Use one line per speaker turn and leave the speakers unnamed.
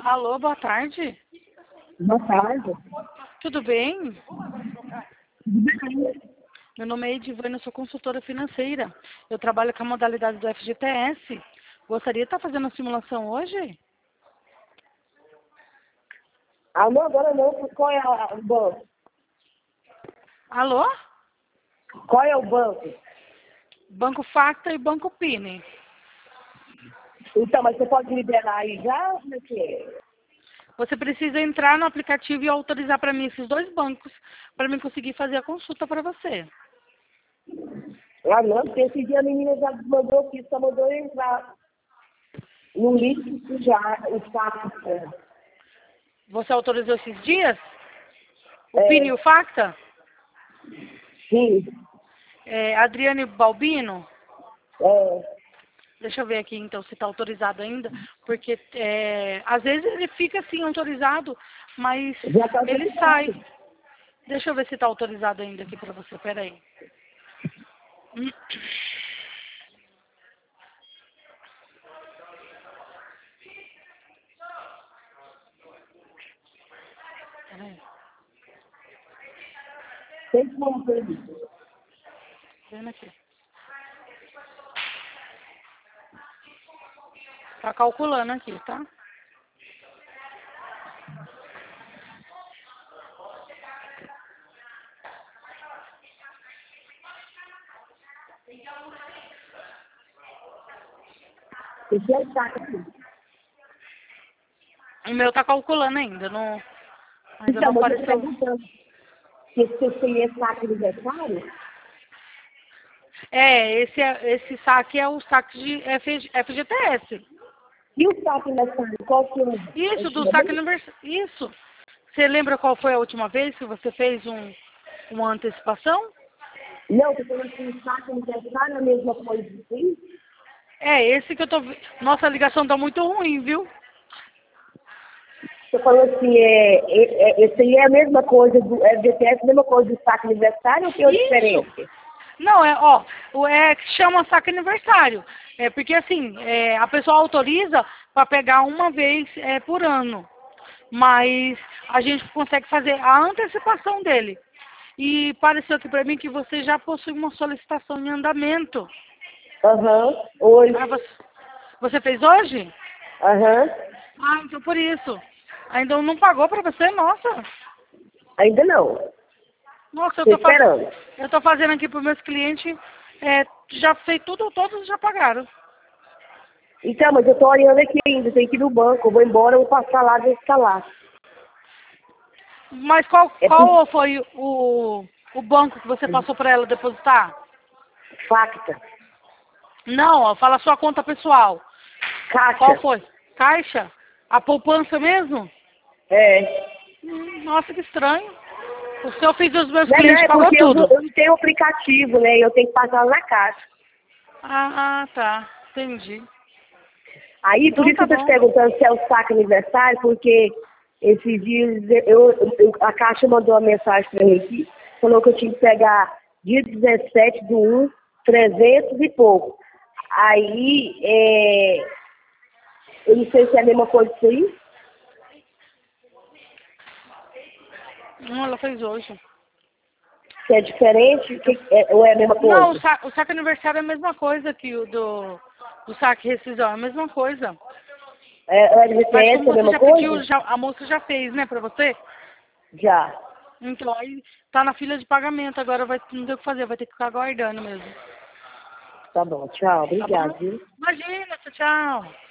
Alô, boa tarde.
Boa tarde.
Tudo bem?
Tudo bem?
Meu nome é Edivane, eu sou consultora financeira. Eu trabalho com a modalidade do FGTS. Gostaria de estar fazendo a simulação hoje?
Ah, não, agora não. Qual é o banco?
Alô?
Qual é o banco?
Banco Facta e Banco Pini.
Então, mas você pode liberar aí já? Como é que é?
Você precisa entrar no aplicativo e autorizar para mim esses dois bancos para mim conseguir fazer a consulta para você.
Ah, não, porque esse dia a menina já mandou aqui, só mandou eu entrar no link já, o saco.
Você autorizou esses dias? O Pini e o Facta?
Sim.
Adriane Balbino?
É,
Deixa eu ver aqui então se está autorizado ainda, porque às vezes ele fica assim autorizado, mas
já está
ele
autorizado.
sai. Deixa eu ver se está autorizado ainda aqui para você, peraí. Peraí,
Tem como fazer isso.
vendo aqui. Tá calculando aqui, tá?
Esse é o saco aqui.
O meu tá calculando ainda, não, ainda
Então,
não
mas eu estou
apareceu.
perguntando se você tem saco aniversário?
Esse saque é o saque de FGTS.
E o saco aniversário, qual que é o
Isso, do saque
estimamento?
aniversário. Isso. Você lembra qual foi a última vez que você fez uma antecipação?
Não, você falou assim, saco aniversário é a mesma coisa assim?
Esse que eu tô. Nossa, a ligação tá muito ruim, viu?
Você falou assim, esse aí é a mesma coisa do FGTS, a mesma coisa do saco aniversário ou tem outra
Isso!
diferença?
Não, que chama saque aniversário. Porque assim, a pessoa autoriza para pegar uma vez por ano. Mas a gente consegue fazer a antecipação dele. E pareceu aqui para mim que você já possui uma solicitação em andamento.
Aham, hoje.
Ah, você fez hoje?
Aham,
Ah, então por isso. Ainda não pagou para você? Nossa.
ainda não.
Nossa,
Estou esperando.
eu tô fazendo aqui para os meus clientes. Já fez tudo, todos já pagaram.
Então, mas eu estou olhando aqui ainda, tenho que ir no banco, eu vou embora, eu vou passar lá, ver se tá lá.
Mas
É por
qual foi o banco que você passou para ela depositar?
facta,
Não, ó, fala a sua conta pessoal. Qual
caixa.
foi? Caixa? A poupança mesmo?
É.
Nossa, que estranho. O seu eu fiz os meus
Não,
clientes
é
pagou
porque
tudo.
eu não tenho aplicativo, né? Eu tenho que passar lá na caixa.
Ah, tá. Entendi.
Aí, por
Então
isso que
tá
eu estou te
bom.
perguntando se é o saco aniversário, porque esses dias a Caixa mandou uma mensagem para mim aqui, falou que eu tinha que pegar dia 17/1, 300 e pouco. Aí, eu não sei se é a mesma coisa disso aí,
Não, ela fez hoje.
se é diferente, ou é a mesma
Não,
coisa.
o saque aniversário é a mesma coisa que o do saque rescisão, é a mesma coisa.
É, o
Mas
LGPS
como
é a
você
mesma
já pediu,
coisa?
a moça já fez, né, pra você?
Já.
Então, aí tá na fila de pagamento, agora não tem o que fazer, vai ter que ficar aguardando mesmo.
Tá bom, tchau,
Tá bom?
obrigado, viu?
Imagina, tchau, tchau.